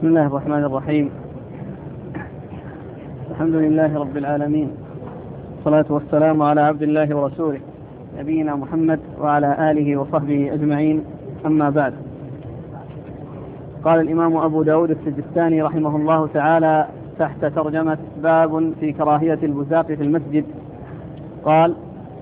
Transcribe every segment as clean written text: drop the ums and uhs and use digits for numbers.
بسم الله الرحمن الرحيم. الحمد لله رب العالمين، والصلاة والسلام على عبد الله ورسوله نبينا محمد وعلى آله وصحبه أجمعين، أما بعد. قال الإمام أبو داود السجستاني رحمه الله تعالى تحت ترجمة باب في كراهية البزاق في المسجد، قال: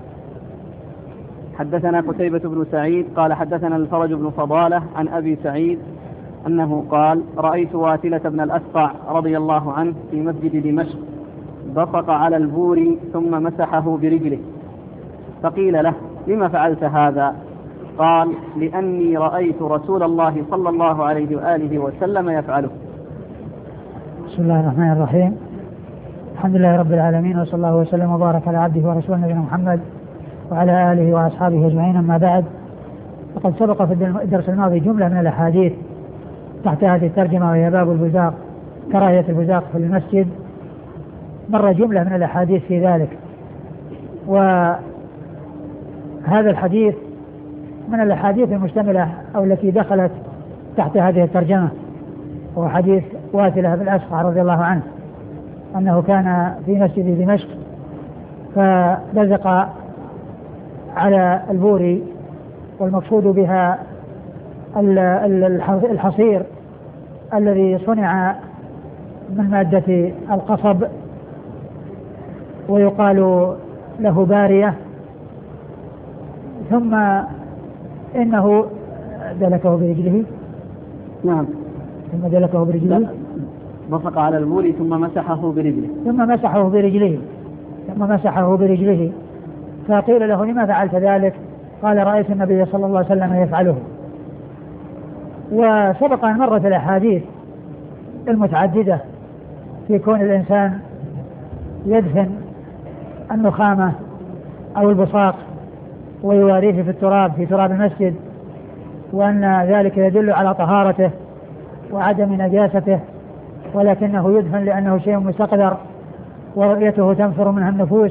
حدثنا قتيبة بن سعيد قال حدثنا الفرج بن فضالة عن أبي سعيد أنه قال: رأيت واتلة بن الأسقع رضي الله عنه في مسجد دمشق بصق على البور ثم مسحه برجله، فقيل له: لما فعلت هذا؟ قال: لأني رأيت رسول الله صلى الله عليه وآله وسلم يفعله. بسم الله الرحمن الرحيم. الحمد لله رب العالمين، وصلى الله وسلم وبارك على عبده ورسوله نبينا محمد وعلى آله وأصحابه أجمعين، أما بعد. فقد سبق في الدرس الماضي جملة من الأحاديث تحت هذه الترجمة، وهي باب البزاق، كراهية البزاق في المسجد. مر جملة من الأحاديث في ذلك، وهذا الحديث من الأحاديث المشتملة أو التي دخلت تحت هذه الترجمة، هو حديث واتلة بن الأسقع رضي الله عنه أنه كان في مسجد دمشق فبزق على البور، والمقصود بها الحصير الذي صنع من مادة القصب، ويقال له بارية، ثم إنه دلكه برجله. نعم، ثم دلكه برجله، بصق على البور ثم مسحه برجله، فقيل له: لما فعلت ذلك؟ قال: رأيت النبي صلى الله عليه وسلم يفعله. وسبق أن مرت الأحاديث المتعددة في كون الإنسان يدفن النخامة أو البصاق ويواريه في تراب المسجد، وأن ذلك يدل على طهارته وعدم نجاسته، ولكنه يدفن لأنه شيء مستقذر ورؤيته تنفر منها النفوس،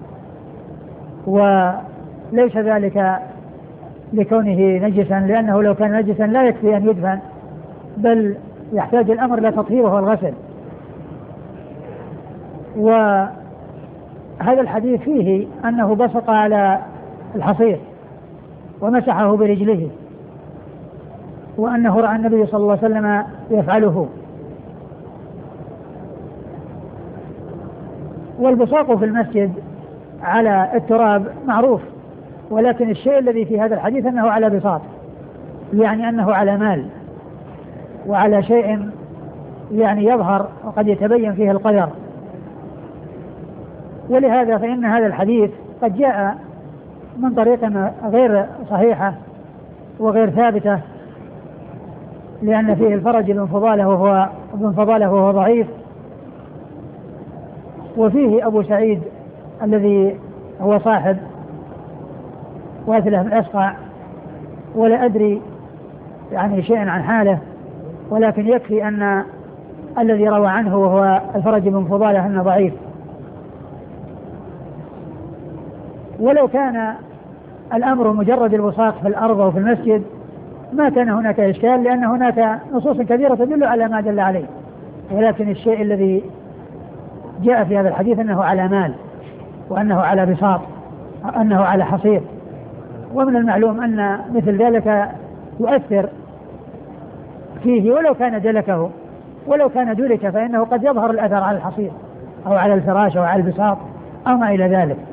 وليس ذلك لكونه نجسا، لأنه لو كان نجسا لا يكفي أن يدفن، بل يحتاج الأمر إلى تطهيره والغسل. وهذا الحديث فيه أنه بصق على الحصير ومسحه برجله، وأنه رأى النبي صلى الله عليه وسلم يفعله. والبصاق في المسجد على التراب معروف، ولكن الشيء الذي في هذا الحديث أنه على بساط، يعني أنه على مال وعلى شيء يعني يظهر وقد يتبين فيه القدر. ولهذا فإن هذا الحديث قد جاء من طريقة غير صحيحة وغير ثابتة، لأن فيه الفرج بن فضالة وهو ضعيف، وفيه أبو سعيد الذي هو صاحب واتلة بن الأسقع، ولا أدري يعني شيئا عن حاله، ولكن يكفي أن الذي روى عنه وهو الفرج بن فضالة أنه ضعيف. ولو كان الأمر مجرد البصاق في الأرض أو في المسجد ما كان هناك إشكال، لأن هناك نصوص كثيرة تدل على ما دل عليه، ولكن الشيء الذي جاء في هذا الحديث أنه على مال، وأنه على بساط، أنه على حصير. ومن المعلوم أن مثل ذلك يؤثر فيه ولو كان دلكه، ولو كان دلك فإنه قد يظهر الأثر على الحصير أو على الفراش أو على البساط أو ما إلى ذلك.